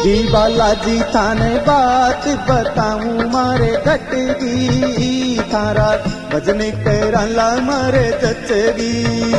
जी बालाजी थाने बात बताऊं मारे घटगी थारा भजन कराला मारे चचगी।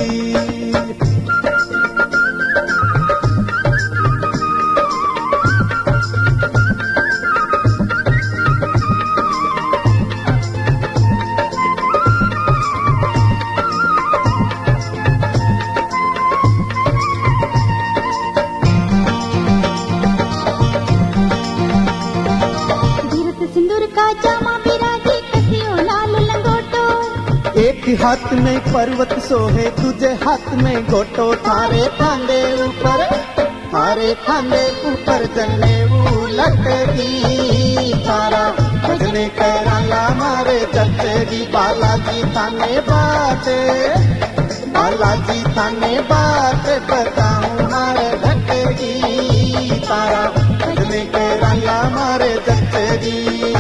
सिंदूर का जामा बिराजी कसियो लाल लंगोटो, एक हाथ में पर्वत सोहे तुझे हाथ में गोटो, थारे खांदे ऊपर जनेऊ लटगी थारा भजने कराला मारे जचगी। बालाजी थाने बात बताऊं मारे घटगी तारा भजने कराला मारे जचगी।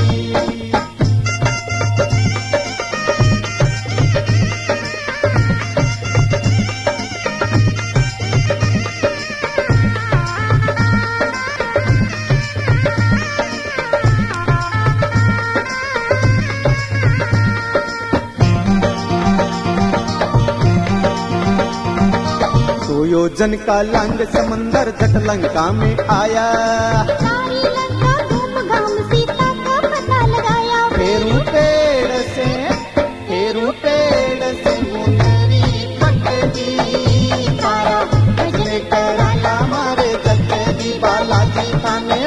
योजन का लांग समंदर जट लंका में आया, सारी लंका घूम घाम सीता का पता लगाया। फेरू पेड़ से मुनरी पटगी तारा भजने कराला मारे जचगी। बालाजी थाने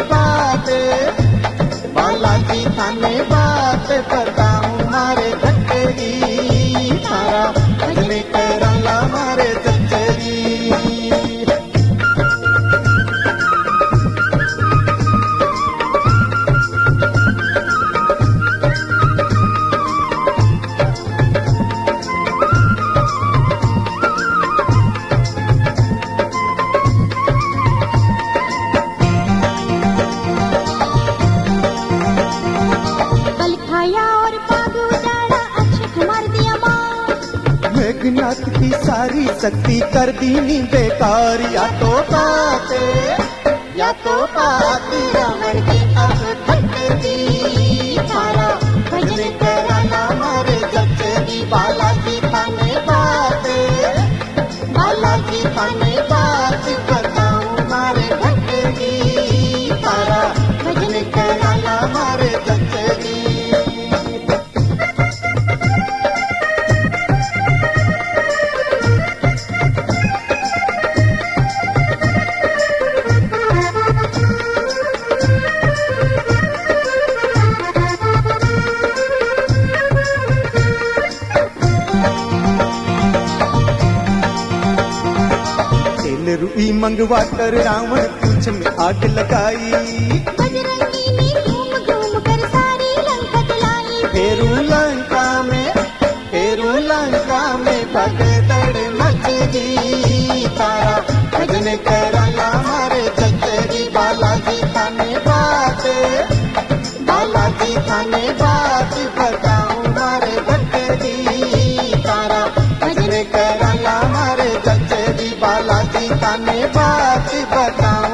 बात बताऊं मारे घटगी तारा भजने कराला मारे जचगी। मेघनाथ की सारी शक्ति कर दीनी बेकार, या तो पाती रावण की अब घटगी थारा भजने कराला मारे जचगी। बालाजी थाने बात बताऊं मारे घटगी तारा भजने कराला मारे जचगी। रुई मंगवा कर रावण पूंछ में आग लगाई, बजरंगी ने घूम घूम कर सारी लंका जलाई। फेरू लंका में भगदड़ मचगी तारा भजने कराला मारे जचगी। बालाजी थाने बात बताऊं मारे घटगी तारा भजने कराला मारे जचगी। बालाजी थाने बात बताऊं